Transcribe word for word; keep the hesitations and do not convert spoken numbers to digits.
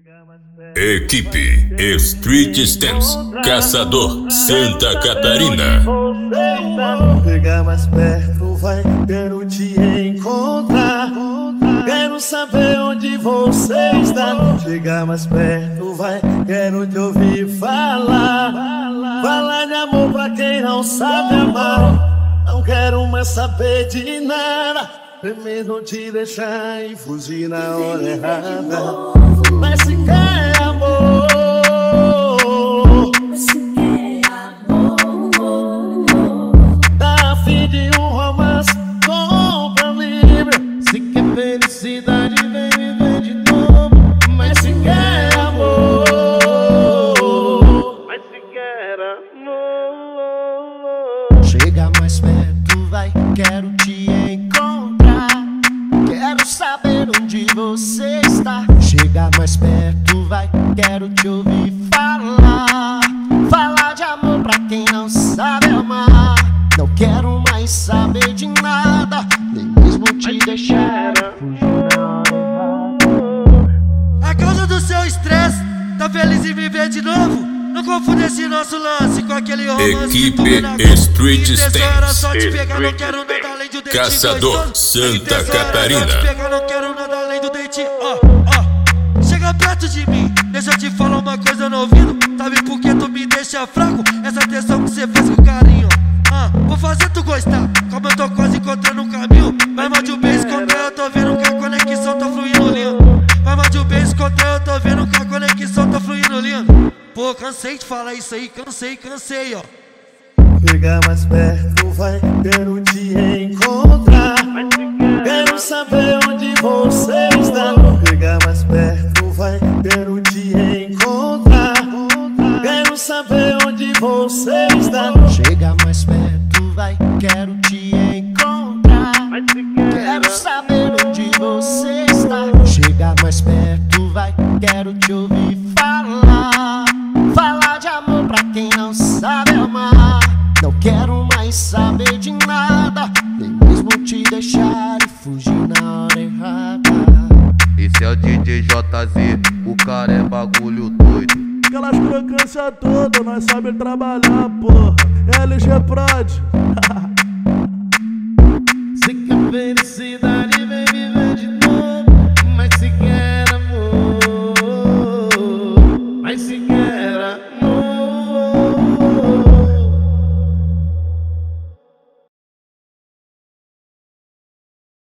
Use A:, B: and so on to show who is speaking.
A: Equipe Street Stance, Caçador, Santa Catarina.
B: Chega mais perto, vai, quero te encontrar. Quero saber onde você está. Chega mais perto, vai, quero te ouvir falar. Falar de amor pra quem não sabe amar. Não quero mais saber de nada. Primeiro te deixar e fugir na hora errada. Mas se quer amor,
C: se quer amor,
B: tá a fim de um romance, compra livre. Se quer felicidade, vem viver de novo. Mas se quer amor, mas se quer amor,
D: chega mais perto, vai, quero te encontrar. Quero saber onde você está. Chega mais perto, vai, quero te ouvir falar. Falar de amor pra quem não sabe amar. Não quero mais saber de nada, nem mesmo te deixar fugir na hora errada.
E: A causa do seu estresse, tá feliz em viver de novo? Não confunde esse nosso lance com aquele romance.
A: Equipe Street Stance, Caçador, Santa Catarina.
E: Não quero nada além do dente. Ó, ó, chega perto de mim, deixa eu te falar uma coisa no ouvido. Sabe por que tu me deixa fraco? Essa atenção que cê fez com carinho. Ah, vou fazer tu gostar, como eu tô quase encontrando um caminho. Mas mais de um beijo contra eu tô vendo que a conexão tá fluindo lindo. Mas mais de um beijo contra eu tô vendo que a conexão tá fluindo lindo. Pô, cansei de falar isso aí, cansei, cansei, ó.
B: chega mais perto, vai, quero te encontrar. Quero saber onde você está. Chega mais perto, vai, quero te encontrar. Quero saber onde você está.
D: Chega mais perto, vai, quero te encontrar. Quero saber onde você está. Chega mais perto, vai, quero te ouvir falar. Falar de amor pra quem não sabe amar. Não quero mais saber de nada, nem mesmo te deixar e fugir na hora errada.
F: Esse é o D J J Z, o cara é bagulho doido.
G: Aquelas crocâncias todas, nós sabe trabalhar, porra. L G Prod.
B: Se quer felicidade,